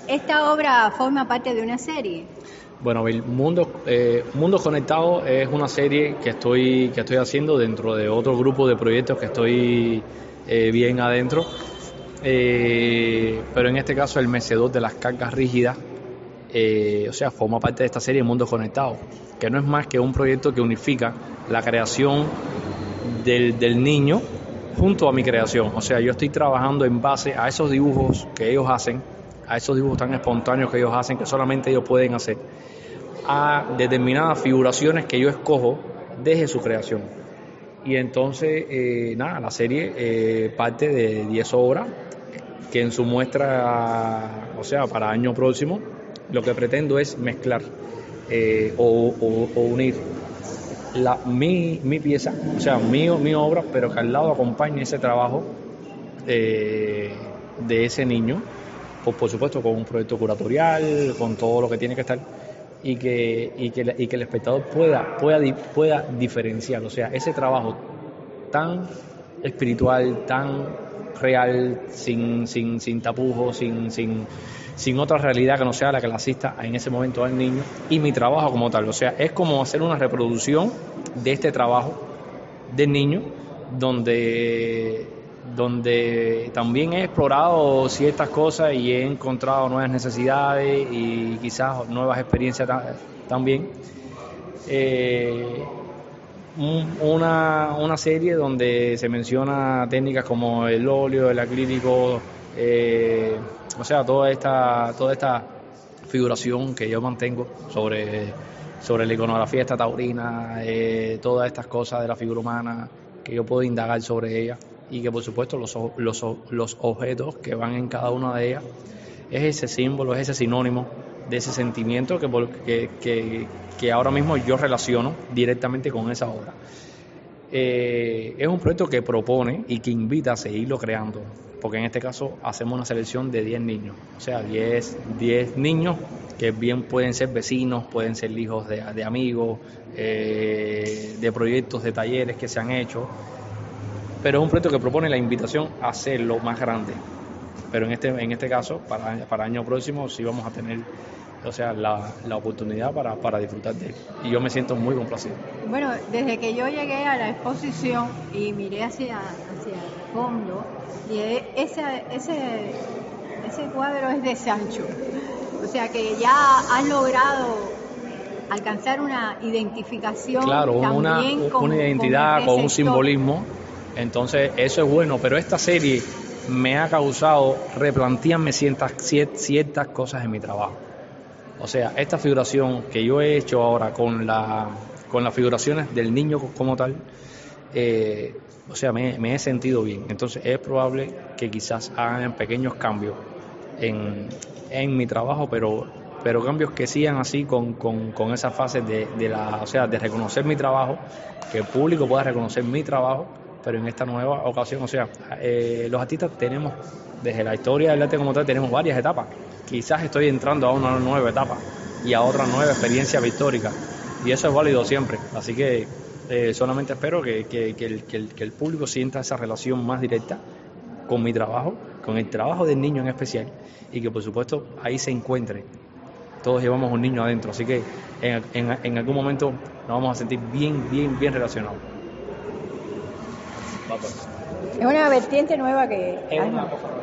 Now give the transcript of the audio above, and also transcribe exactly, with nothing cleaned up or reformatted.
¿Esta obra forma parte de una serie? Bueno, el Mundo, eh, Mundos Conectados es una serie que estoy, que estoy haciendo dentro de otro grupo de proyectos que estoy eh, bien adentro. Eh, pero en este caso el mecedor de las cargas rígidas, eh, o sea, forma parte de esta serie Mundos Conectados, que no es más que un proyecto que unifica la creación del, del niño junto a mi creación. O sea, yo estoy trabajando en base a esos dibujos que ellos hacen, a esos dibujos tan espontáneos que ellos hacen, que solamente ellos pueden hacer, a determinadas figuraciones que yo escojo desde su creación. Y entonces, eh, nada, la serie eh, parte de diez obras, que en su muestra, o sea, para año próximo, lo que pretendo es mezclar eh, o, o, o unir la, mi, mi pieza, o sea, mi, mi obra, pero que al lado acompañe ese trabajo eh, de ese niño, pues por supuesto con un proyecto curatorial, con todo lo que tiene que estar, y que, y que, y que el espectador pueda, pueda, pueda diferenciar, o sea, ese trabajo tan espiritual, tan real, sin, sin, sin tapujos, sin, sin, sin otra realidad que no sea la que la asista en ese momento al niño, y mi trabajo como tal. O sea, es como hacer una reproducción de este trabajo del niño, donde, donde también he explorado ciertas cosas y he encontrado nuevas necesidades y quizás nuevas experiencias también. Eh, Una, una serie donde se menciona técnicas como el óleo, el acrílico, eh, o sea, toda esta, toda esta figuración que yo mantengo sobre, sobre la iconografía esta taurina, eh, todas estas cosas de la figura humana que yo puedo indagar sobre ella, y que por supuesto los, los, los objetos que van en cada una de ellas es ese símbolo, es ese sinónimo de ese sentimiento que, que, que, que ahora mismo yo relaciono directamente con esa obra. Eh, es un proyecto que propone y que invita a seguirlo creando, porque en este caso hacemos una selección de diez niños, o sea, diez, diez niños que bien pueden ser vecinos, pueden ser hijos de, de amigos, eh, de proyectos, de talleres que se han hecho, pero es un proyecto que propone la invitación a hacerlo más grande. Pero en este, en este caso, para, para año próximo, sí vamos a tener, o sea, la, la oportunidad para, para disfrutar de él. Y yo me siento muy complacido. Bueno, desde que yo llegué a la exposición y miré hacia, hacia el fondo, y ese, ese, ese cuadro es de Sancho. O sea que ya han logrado alcanzar una identificación. Claro, una, con, una identidad, con, con un simbolismo. Entonces, eso es bueno. Pero esta serie me ha causado replantearme ciertas, ciertas cosas en mi trabajo. O sea, esta figuración que yo he hecho ahora con, la, con las figuraciones del niño como tal, eh, o sea, me, me he sentido bien. Entonces es probable que quizás hagan pequeños cambios en, en mi trabajo, pero, pero cambios que sigan así con, con, con esa fase de, de, la, o sea, de reconocer mi trabajo, que el público pueda reconocer mi trabajo. Pero en esta nueva ocasión, o sea, eh, los artistas tenemos, desde la historia del arte como tal, tenemos varias etapas. Quizás estoy entrando a una nueva etapa y a otra nueva experiencia pictórica, y eso es válido siempre. Así que eh, solamente espero que, que, que, el, que, el, que el público sienta esa relación más directa con mi trabajo, con el trabajo del niño en especial, y que por supuesto ahí se encuentre. Todos llevamos un niño adentro, así que en, en, en algún momento nos vamos a sentir bien, bien, bien relacionados. Es una vertiente nueva que... Es una cosa